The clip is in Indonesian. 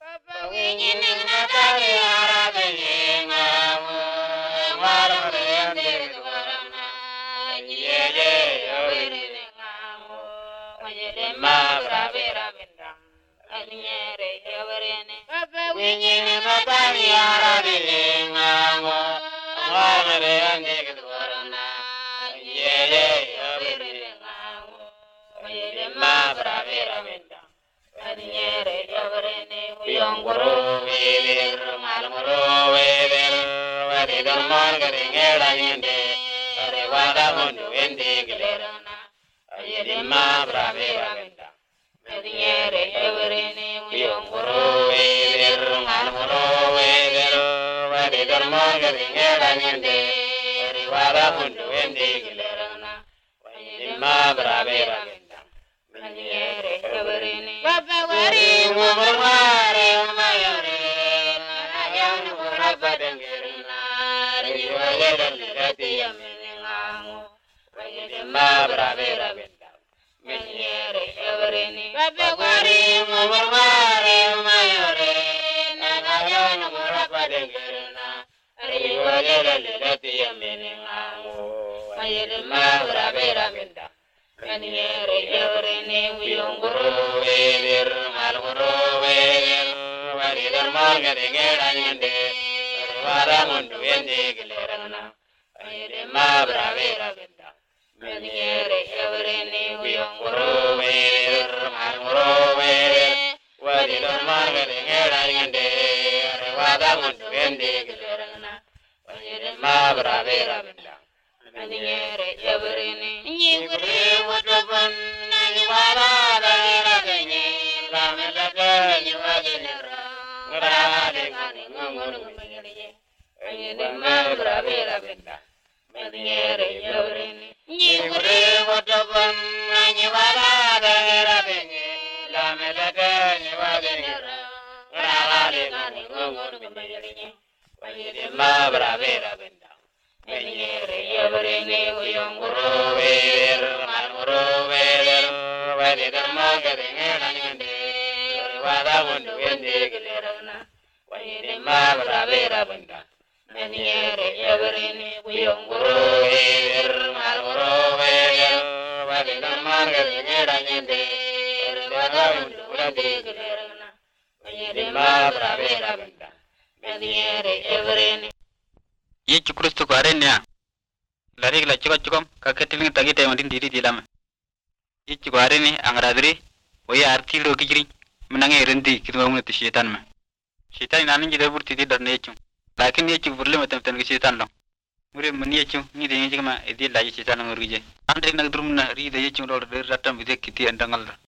Yesu Kristo ko arenya lari la chukom ka ketilin tagi te mandin diri dilam Yesu ko areni angradri oya artilo kijiri menange rendi kitwa mun ti setan ma setan nanin jide burti di darne Yesu lakin Yesu burle matam tan setan lo mure mun Yesu ni de ngi ma edi la setan ngurije ande nak durumna ri de Yesu lo de ratam bide kiti andangal